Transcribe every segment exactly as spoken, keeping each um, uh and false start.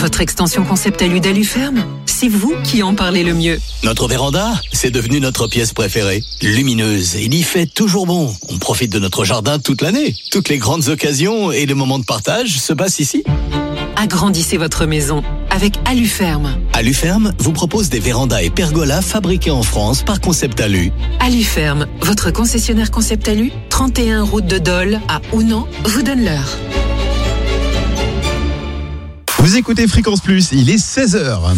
Votre extension Concept Alu d'Aluferme, c'est vous qui en parlez le mieux. Notre véranda, c'est devenu notre pièce préférée. Lumineuse, il y fait toujours bon. On profite de notre jardin toute l'année. Toutes les grandes occasions et les moments de partage se passent ici. Agrandissez votre maison avec Aluferme. Aluferme vous propose des vérandas et pergolas fabriqués en France par Concept Alu. Aluferme, votre concessionnaire Concept Alu, trente et un route de Dole à Ounan, vous donne l'heure. Vous écoutez Fréquence Plus, il est seize heures.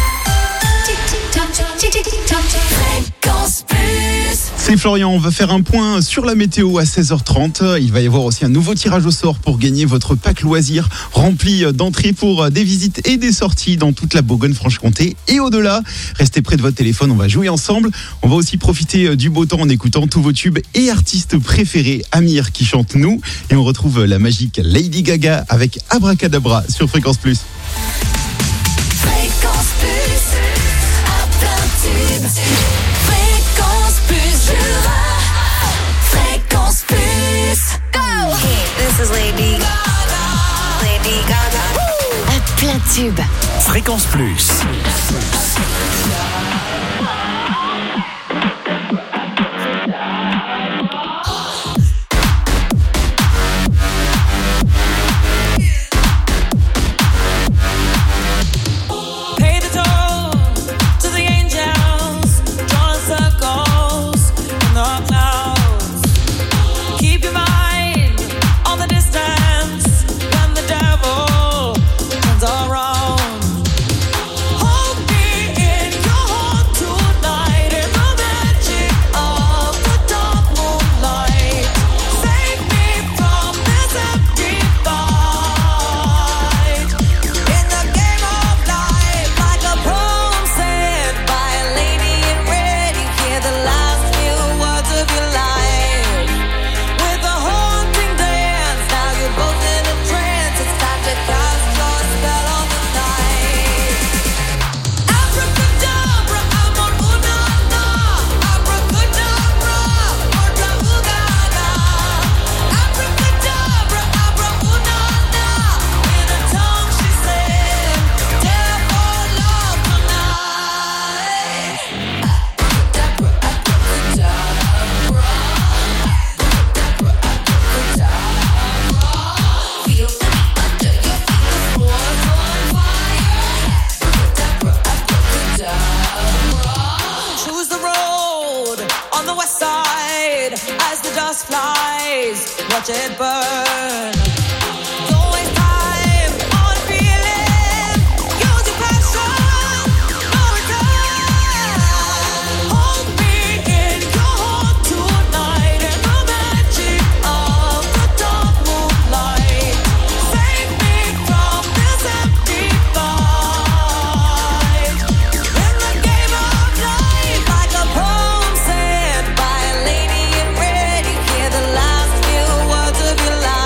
C'est Florian, on va faire un point sur la météo à seize heures trente. Il va y avoir aussi un nouveau tirage au sort pour gagner votre pack loisir rempli d'entrées pour des visites et des sorties dans toute la Bourgogne-Franche-Comté et au-delà. Restez près de votre téléphone, on va jouer ensemble. On va aussi profiter du beau temps en écoutant tous vos tubes et artistes préférés. Amir qui chante Nous et on retrouve la magique Lady Gaga avec Abracadabra sur Fréquence Plus. Fréquence Plus, à plein tube. Fréquence Plus, Jura. Fréquence Plus. Go! Hey, this is Lady Gaga. Lady Gaga. Woo! À plein tube. Fréquence Plus. Watch it burn. Words of your life.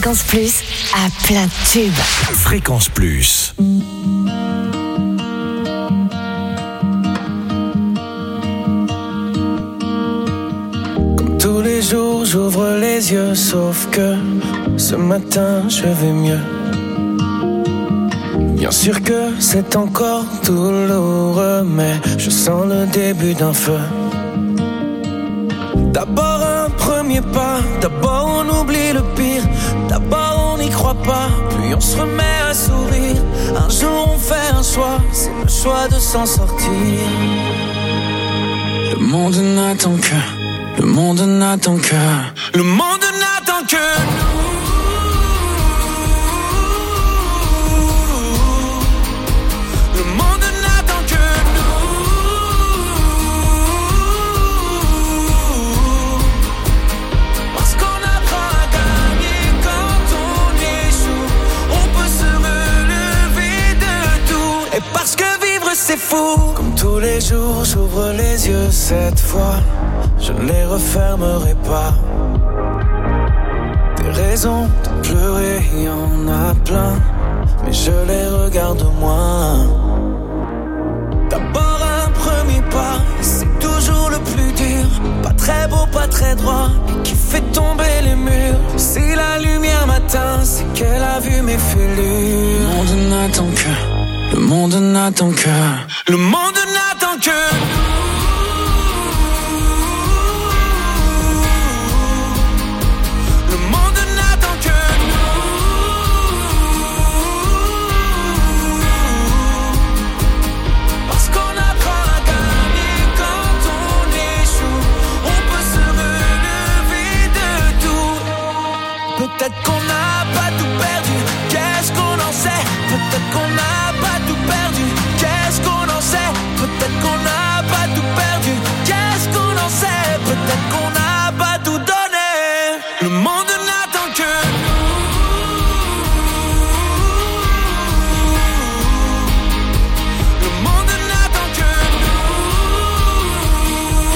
Fréquence Plus à plein de tubes. Fréquence Plus. Comme tous les jours, j'ouvre les yeux, sauf que ce matin, je vais mieux. Bien sûr que c'est encore douloureux, mais je sens le début d'un feu. D'abord un premier pas, d'abord on oublie le pire, d'abord on n'y croit pas, puis on se remet à sourire. Un jour on fait un choix, c'est le choix de s'en sortir. Le monde n'attend que, le monde n'attend que, le monde n'attend que nous. C'est fou. Comme tous les jours, j'ouvre les yeux cette fois. Je ne les refermerai pas. Des raisons de pleurer, il y en a plein, mais je les regarde moins. D'abord un premier pas, c'est toujours le plus dur. Pas très beau, pas très droit, mais qui fait tomber les murs. Si la lumière m'atteint, c'est qu'elle a vu mes fêlures. Le monde n'attend que, le monde n'attend que, le monde n'attend que nous. Le monde n'attend que nous. Parce qu'on apprend à gagner quand on échoue. On peut se relever de tout. Peut-être qu'on n'a pas tout perdu, qu'est-ce qu'on en sait? Peut-être qu'on n'a pas tout perdu, qu'est-ce qu'on en sait? Peut-être qu'on n'a pas tout perdu, qu'est-ce qu'on en sait? Peut-être qu'on n'a pas tout donné. Le monde n'attend que nous. Le monde n'attend que nous.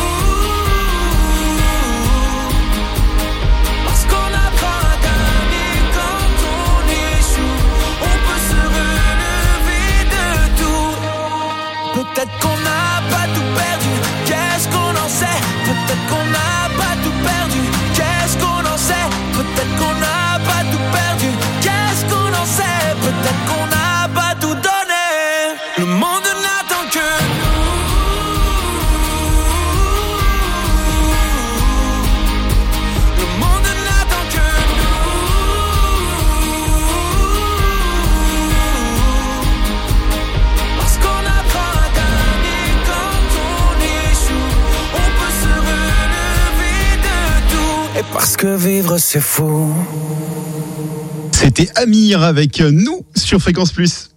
Parce qu'on apprend à gagner quand on échoue. On peut se relever de tout. Peut-être qu'on n'a pas tout perdu, qu'est-ce qu'on en sait? Peut-être qu'on n'a pas tout perdu, qu'est-ce qu'on en sait? Peut-être qu'on n'a pas tout perdu, qu'est-ce qu'on en sait? Peut-être qu'on n'a pas tout donné. Le monde n'attend que nous. Le monde n'attend que nous. Parce qu'on apprend à gagner quand on échoue. On peut se relever de tout. Et parce que vivre c'est fou. C'était Amir avec nous sur Fréquence Plus.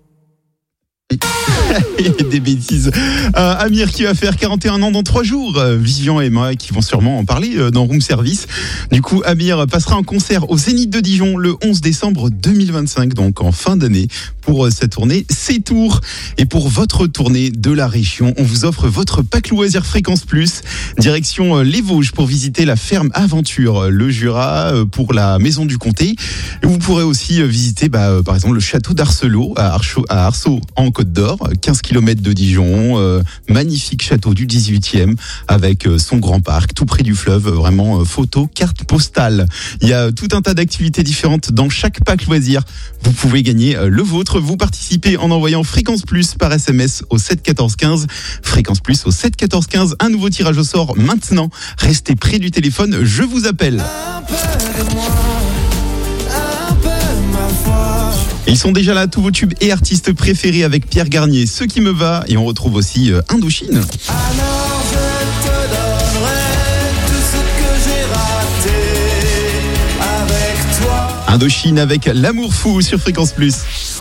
Des bêtises. Euh, Amir qui va faire quarante et un ans dans trois jours. Euh, Vivian et Emma qui vont sûrement en parler euh, dans Room Service. Du coup, Amir passera en concert au Zénith de Dijon le onze décembre deux mille vingt-cinq, donc en fin d'année, pour euh, sa tournée C'est Tours. Et pour votre tournée de la région, on vous offre votre pack loisir Fréquence Plus. Direction euh, les Vosges pour visiter la ferme Aventure, euh, le Jura euh, pour la Maison du Comté. Et vous pourrez aussi euh, visiter bah, euh, par exemple le château d'Arcelot à, Archo, à Arceau en Côte d'Or, quinze kilomètres de Dijon, euh, magnifique château du dix-huitième avec euh, son grand parc tout près du fleuve, vraiment euh, photo, carte postale. Il y a tout un tas d'activités différentes dans chaque pack loisir. Vous pouvez gagner euh, le vôtre. Vous participez en envoyant Fréquence Plus par S M S au sept quatorze quinze. Fréquence Plus au sept quatorze quinze. Un nouveau tirage au sort maintenant. Restez près du téléphone, je vous appelle. Un peu de moi, un peu ma foi. Ils sont déjà là, tous vos tubes et artistes préférés avec Pierre Garnier, Ce qui me va. Et on retrouve aussi euh, Indochine. Alors je te donnerai tout ce que j'ai raté avec toi. Indochine avec L'amour fou sur Fréquence Plus.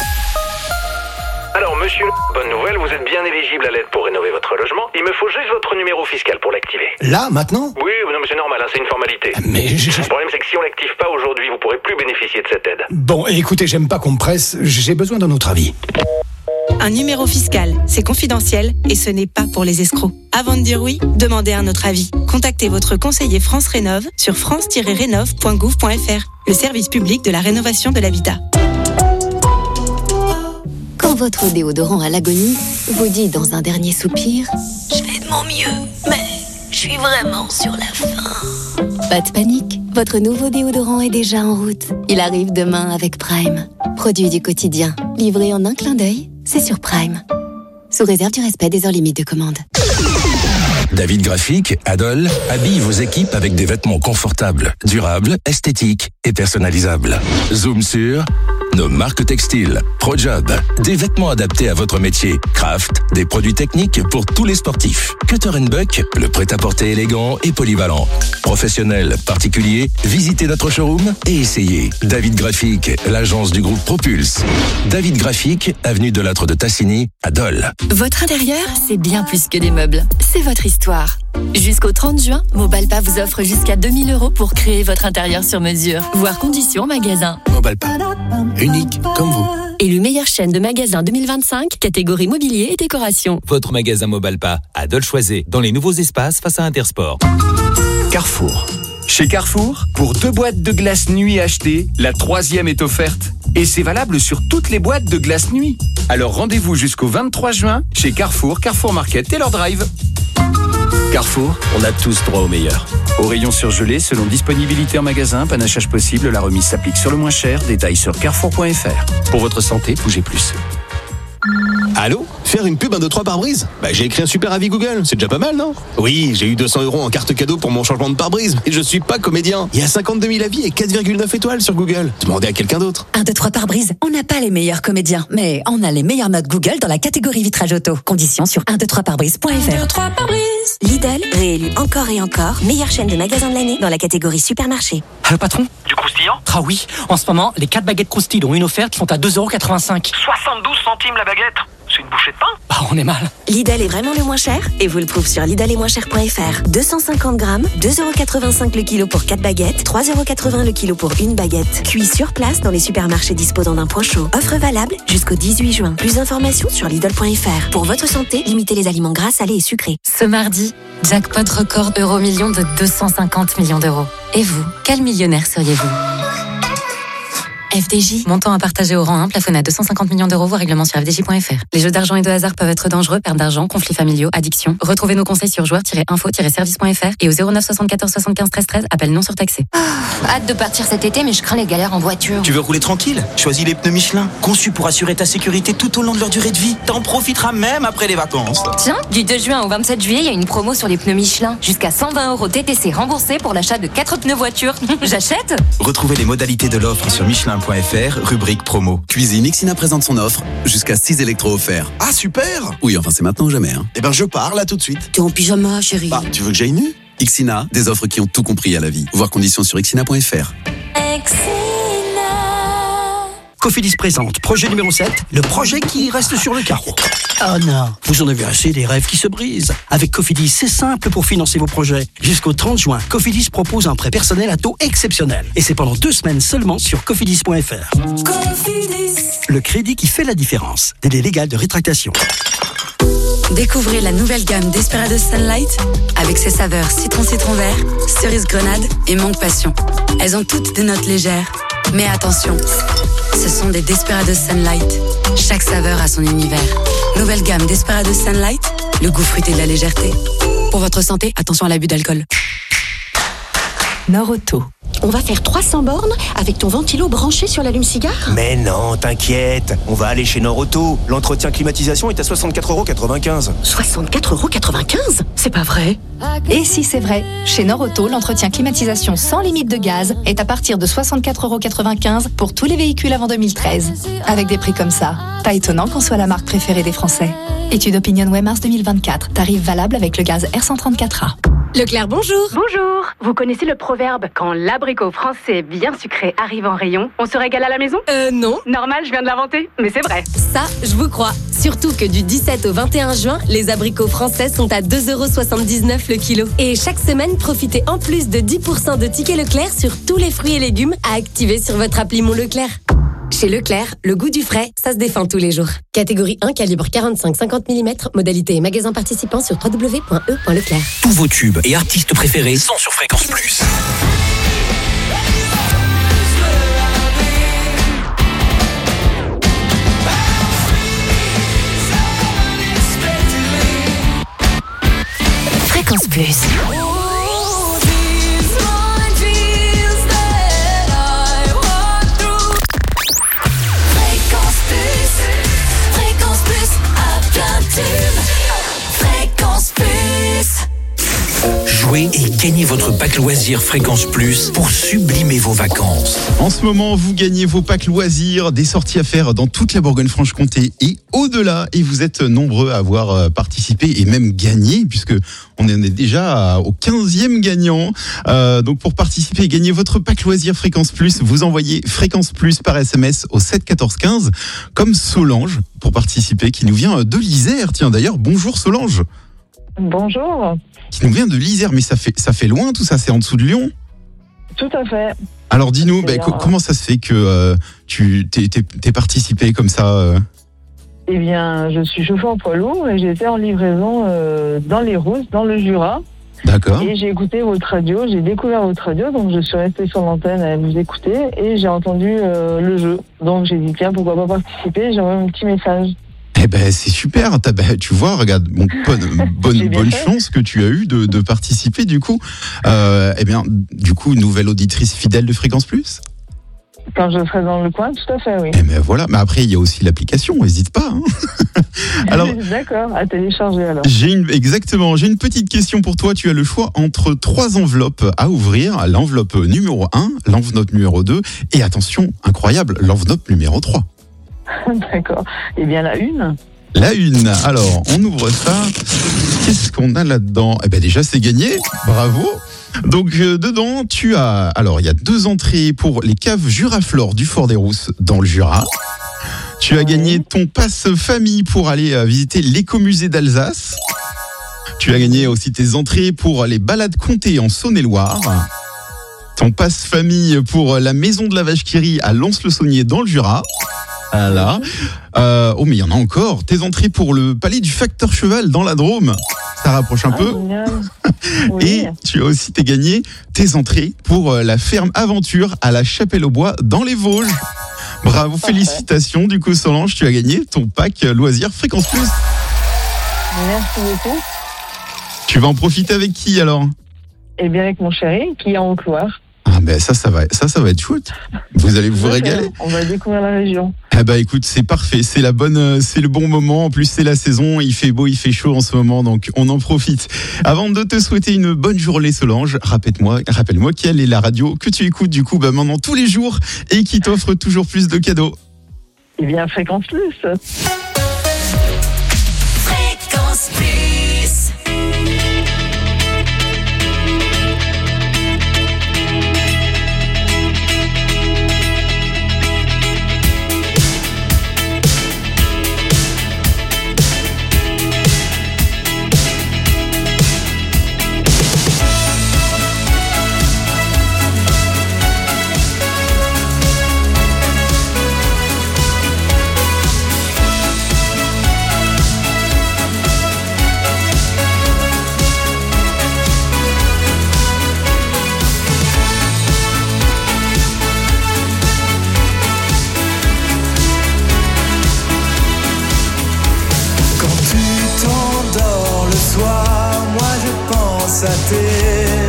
Alors monsieur, bonne nouvelle, vous êtes bien éligible à l'aide pour rénover votre logement. Il me faut juste votre numéro fiscal pour l'activer. Là, maintenant? Oui, non mais c'est normal, hein, c'est une formalité. Mais je... Le problème c'est que si on l'active pas aujourd'hui, vous pourrez plus bénéficier de cette aide. Bon, écoutez, j'aime pas qu'on me presse, j'ai besoin d'un autre avis. Un numéro fiscal, c'est confidentiel et ce n'est pas pour les escrocs. Avant de dire oui, demandez un autre avis. Contactez votre conseiller France Rénov sur france tiret rénov point gouv point f r, le service public de la rénovation de l'habitat. Quand votre déodorant à l'agonie vous dit dans un dernier soupir « Je fais de mon mieux, mais je suis vraiment sur la fin ». Pas de panique, votre nouveau déodorant est déjà en route. Il arrive demain avec Prime. Produit du quotidien, livré en un clin d'œil, c'est sur Prime. Sous réserve du respect des heures limites de commande. David Graphique, Adol, habille vos équipes avec des vêtements confortables, durables, esthétiques et personnalisables. Zoom sur nos marques textiles, ProJob, des vêtements adaptés à votre métier, Craft, des produits techniques pour tous les sportifs. Cutter and Buck, le prêt-à-porter élégant et polyvalent. Professionnels, particuliers, visitez notre showroom et essayez. David Graphique, l'agence du groupe Propulse. David Graphique, avenue de Lattre de Tassigny, à Dole. Votre intérieur, c'est bien plus que des meubles. C'est votre histoire. Jusqu'au trente juin, Mobalpa vous offre jusqu'à deux mille euros pour créer votre intérieur sur mesure. Voir conditions en magasin. Mobalpa, unique comme vous. Élu meilleure chaîne de magasins deux mille vingt-cinq, catégorie mobilier et décoration. Votre magasin Mobalpa, à Dole-Choisé, dans les nouveaux espaces face à Intersport. Carrefour. Chez Carrefour, pour deux boîtes de glace nuit achetées, la troisième est offerte. Et c'est valable sur toutes les boîtes de glace nuit. Alors rendez-vous jusqu'au vingt-trois juin chez Carrefour, Carrefour Market et leur drive. Carrefour, on a tous droit au meilleur. Au rayon surgelé, selon disponibilité en magasin, panachage possible, la remise s'applique sur le moins cher. Détails sur carrefour point f r. Pour votre santé, bougez plus. Allô ? Faire une pub un deux trois pare-brise ? Bah j'ai écrit un super avis Google, c'est déjà pas mal, non ? Oui, j'ai eu deux cents euros en carte cadeau pour mon changement de pare-brise, mais je suis pas comédien. Il y a cinquante-deux mille avis et quatre virgule neuf étoiles sur Google. Demandez à quelqu'un d'autre. un deux trois pare-brise, on n'a pas les meilleurs comédiens, mais on a les meilleures notes Google dans la catégorie vitrage auto. Conditions sur un deux trois pare-brise point f r. un deux trois pare-brise. Lidl, réélu encore et encore, meilleure chaîne de magasins de l'année dans la catégorie supermarché. Allô patron ? Du croustillant ? Ah oui, en ce moment, les quatre baguettes croustilles dont une offerte sont à deux euros quatre-vingt-cinq. soixante-douze centimes la baguette. C'est une bouchée de pain. Bah on est mal. Lidl est vraiment le moins cher et vous le prouve sur lidl et moins cher point f r. deux cent cinquante grammes, deux euros quatre-vingt-cinq le kilo pour quatre baguettes, trois euros quatre-vingts le kilo pour une baguette. Cuit sur place dans les supermarchés disposant d'un point chaud. Offre valable jusqu'au dix-huit juin. Plus d'informations sur lidl point f r. Pour votre santé, limitez les aliments gras, salés et sucrés. Ce mardi, jackpot record euro million de deux cent cinquante millions d'euros. Et vous, quel millionnaire seriez-vous ? F D J, montant à partager au rang un, plafonné à deux cent cinquante millions d'euros, voire règlement sur f d j point f r. Les jeux d'argent et de hasard peuvent être dangereux, perte d'argent, conflits familiaux, addiction. Retrouvez nos conseils sur joueurs tiret info tiret service point f r et au zéro neuf soixante-quatorze soixante-quinze treize treize, appel non surtaxé. Oh, hâte de partir cet été, mais je crains les galères en voiture. Tu veux rouler tranquille ? Choisis les pneus Michelin, conçus pour assurer ta sécurité tout au long de leur durée de vie. T'en profiteras même après les vacances. Tiens, du deux juin au vingt-sept juillet, il y a une promo sur les pneus Michelin. Jusqu'à cent vingt euros T T C remboursés pour l'achat de quatre pneus voitures. J'achète ? Retrouvez les modalités de l'offre sur michelin point f r, rubrique promo. Cuisine, Ixina présente son offre. Jusqu'à six électros offerts. Ah super ! Oui, enfin c'est maintenant ou jamais. Hein. Eh ben je pars là tout de suite. T'es en pyjama, chérie. Bah, tu veux que j'aille nu ? Ixina, des offres qui ont tout compris à la vie. Voir conditions sur ixina point f r. Cofidis présente, projet numéro sept, le projet qui reste sur le carreau. Oh non, vous en avez assez des rêves qui se brisent. Avec Cofidis, c'est simple pour financer vos projets. Jusqu'au trente juin, Cofidis propose un prêt personnel à taux exceptionnel. Et c'est pendant deux semaines seulement sur cofidis point f r. Cofidis. Le crédit qui fait la différence. Délai légal de rétractation. Découvrez la nouvelle gamme Desperados Sunlight avec ses saveurs citron-citron vert, cerise grenade et mangue passion. Elles ont toutes des notes légères. Mais attention, ce sont des Desperados Sunlight. Chaque saveur a son univers. Nouvelle gamme Desperados Sunlight, le goût fruité de la légèreté. Pour votre santé, attention à l'abus d'alcool. Norauto. On va faire trois cents bornes avec ton ventilo branché sur l'allume-cigare ? Mais non, t'inquiète, on va aller chez Norauto. L'entretien climatisation est à soixante-quatre euros quatre-vingt-quinze. soixante-quatre euros quatre-vingt-quinze ? C'est pas vrai ? Et si c'est vrai, chez Norauto, l'entretien climatisation sans limite de gaz est à partir de soixante-quatre euros quatre-vingt-quinze pour tous les véhicules avant deux mille treize. Avec des prix comme ça, pas étonnant qu'on soit la marque préférée des Français. Étude Opinionway mars deux mille vingt-quatre, tarif valable avec le gaz R cent trente-quatre A. Leclerc, bonjour. Bonjour. Vous connaissez le proverbe « Quand l'abricot français bien sucré arrive en rayon, on se régale à la maison » Euh, non. Normal, je viens de l'inventer, mais c'est vrai. Ça, je vous crois. Surtout que du dix-sept au vingt et un juin, les abricots français sont à deux euros soixante-dix-neuf le kilo. Et chaque semaine, profitez en plus de dix pour cent de tickets Leclerc sur tous les fruits et légumes à activer sur votre appli Mon Leclerc. Chez Leclerc, le goût du frais, ça se défend tous les jours. Catégorie un, calibre quarante-cinq à cinquante millimètres, modalité et magasin participant sur w w w point e point leclerc. Tous vos tubes et artistes préférés sont sur Fréquence Plus. Fréquence Plus. Fréquence Plus. Jouez et gagnez votre pack loisir Fréquence Plus pour sublimer vos vacances. En ce moment, vous gagnez vos packs loisirs, des sorties à faire dans toute la Bourgogne-Franche-Comté et au-delà. Et vous êtes nombreux à avoir participé et même gagné, puisque on en est déjà au quinzième gagnant. Euh, donc pour participer et gagner votre pack loisirs Fréquence Plus, vous envoyez Fréquence Plus par S M S au sept quatorze quinze, comme Solange pour participer, qui nous vient de l'Isère. Tiens d'ailleurs, bonjour Solange. Bonjour. Qui nous vient de l'Isère, mais ça fait, ça fait loin tout ça, c'est en dessous de Lyon. Tout à fait. Alors dis-nous, bah, co- comment ça se fait que euh, tu t'es, t'es, t'es participé comme ça euh... Eh bien, je suis chauffeur en poids lourd et j'étais en livraison euh, dans les Rousses, dans le Jura. D'accord. Et j'ai écouté votre radio, j'ai découvert votre radio, donc je suis restée sur l'antenne à vous écouter et j'ai entendu euh, le jeu. Donc j'ai dit, tiens, pourquoi pas participer, j'ai envoyé un petit message. Eh ben c'est super, T'as, ben, tu vois, regarde, bon, bonne, bonne, bonne chance que tu as eu de, de participer du coup. Euh, eh bien, du coup, nouvelle auditrice fidèle de Fréquence Plus. Quand je serai dans le coin, tout à fait, oui. Eh ben voilà, mais après il y a aussi l'application, n'hésite pas. Hein. Alors, d'accord, à télécharger alors. J'ai une, exactement, j'ai une petite question pour toi. Tu as le choix entre trois enveloppes à ouvrir. L'enveloppe numéro un, l'enveloppe numéro deux et attention, incroyable, l'enveloppe numéro trois. D'accord. Eh bien, la une. La une. Alors, on ouvre ça. Qu'est-ce qu'on a là-dedans ? Eh bien, déjà, c'est gagné. Bravo. Donc, euh, dedans, tu as... Alors, il y a deux entrées pour les caves Juraflore du Fort des Rousses dans le Jura. Tu as gagné ton passe famille pour aller euh, visiter l'écomusée d'Alsace. Tu as gagné aussi tes entrées pour les balades comté en Saône-et-Loire. Ton passe famille pour la maison de la Vache qui rit à Lons-le-Saunier dans le Jura. Voilà. Euh, oh, mais il y en a encore. Tes entrées pour le palais du facteur cheval dans la Drôme. Ça rapproche un ah, peu. Oui. Et tu as aussi t'es gagné tes entrées pour la ferme Aventure à la Chapelle-aux-Bois dans les Vosges. Bravo, parfait. Félicitations. Du coup, Solange, tu as gagné ton pack loisirs Fréquence Plus. Merci beaucoup. Tu vas en profiter avec qui alors ? Eh bien, avec mon chéri qui est en Haute-Loire. Ah ben ça, ça va, ça, ça va être chouette. Vous allez vous régaler. On va découvrir la région. Eh ben écoute, c'est parfait, c'est la bonne, c'est le bon moment. En plus, c'est la saison, il fait beau, il fait chaud en ce moment, donc on en profite. Avant de te souhaiter une bonne journée, Solange, rappelle-moi, rappelle-moi quelle est la radio que tu écoutes du coup, bah maintenant tous les jours et qui t'offre toujours plus de cadeaux. Eh bien, Fréquence Plus. Fréquence Plus. À tes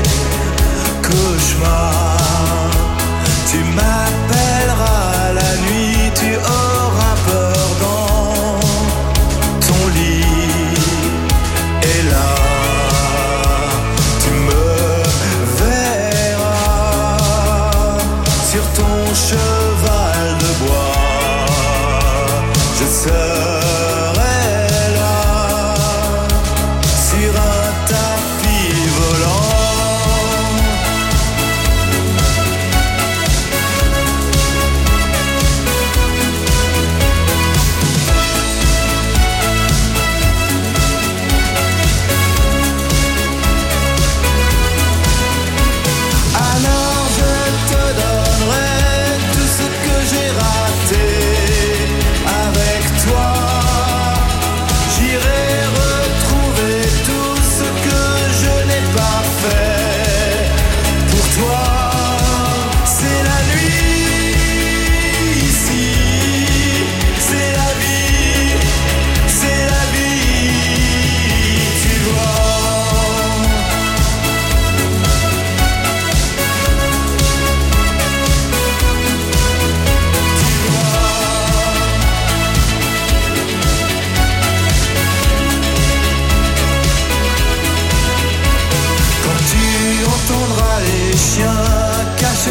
cauchemars, tu m'appelleras la nuit, tu auras peur dans ton lit, et là tu me verras sur ton cheval de bois, je serai là sur un tapis volant.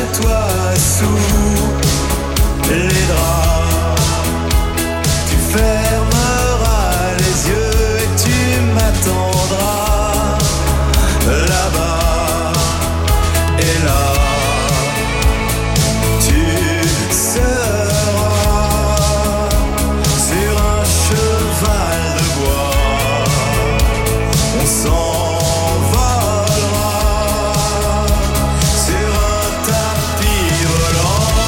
toi sous les draps. Tu fermeras les yeux et tu m'attendras là-bas et là. Tu seras sur un cheval de bois. On s'envolera sur un tapis volant.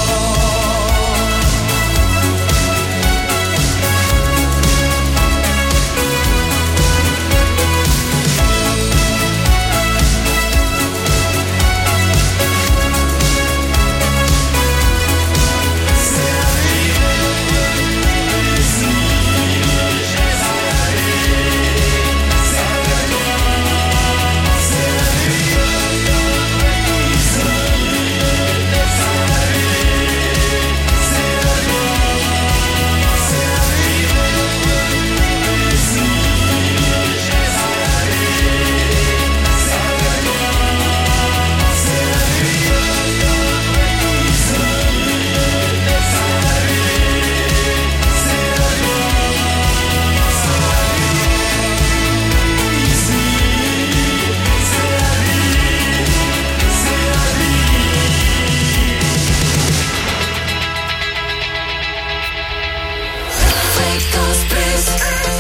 Fréquence Plus.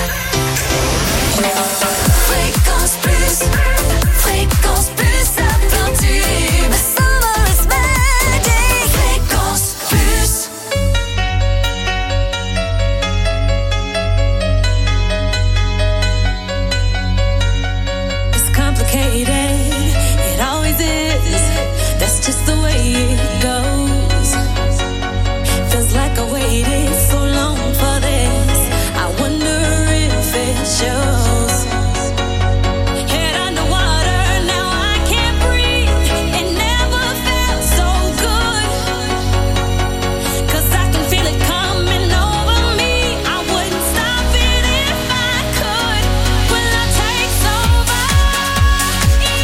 Fréquence Plus. Fréquence Plus, à plein tube. Summer is magic. Fréquence Plus. It's complicated, it always is. That's just the way it goes. Feels like I waited so long for this. I wonder if it shows. Head underwater, now I can't breathe. It never felt so good. 'Cause I can feel it coming over me. I wouldn't stop it if I could. Will I take over? Yeah.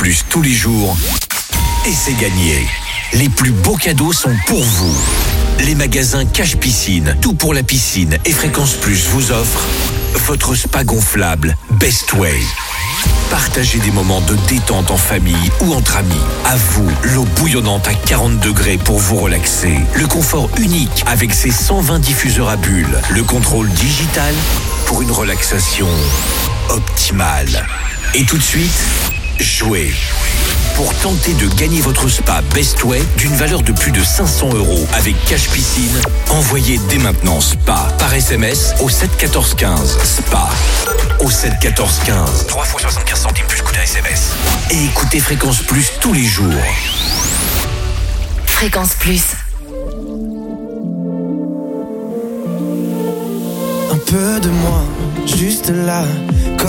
Plus tous les jours et c'est gagné. Les plus beaux cadeaux sont pour vous. Les magasins Cache Piscine, tout pour la piscine et Fréquence Plus vous offrent votre spa gonflable Best Way. Partagez des moments de détente en famille ou entre amis. À vous, l'eau bouillonnante à quarante degrés pour vous relaxer. Le confort unique avec ses cent vingt diffuseurs à bulles. Le contrôle digital pour une relaxation optimale. Et tout de suite, jouez. Pour tenter de gagner votre spa Best Way d'une valeur de plus de cinq cents euros avec Cache Piscine, envoyez dès maintenant SPA par S M S au sept quatorze quinze. SPA au sept quatorze quinze. trois fois soixante-quinze centimes plus coût d'un S M S. Et écoutez Fréquence Plus tous les jours. Fréquence Plus. Un peu de moi, juste là.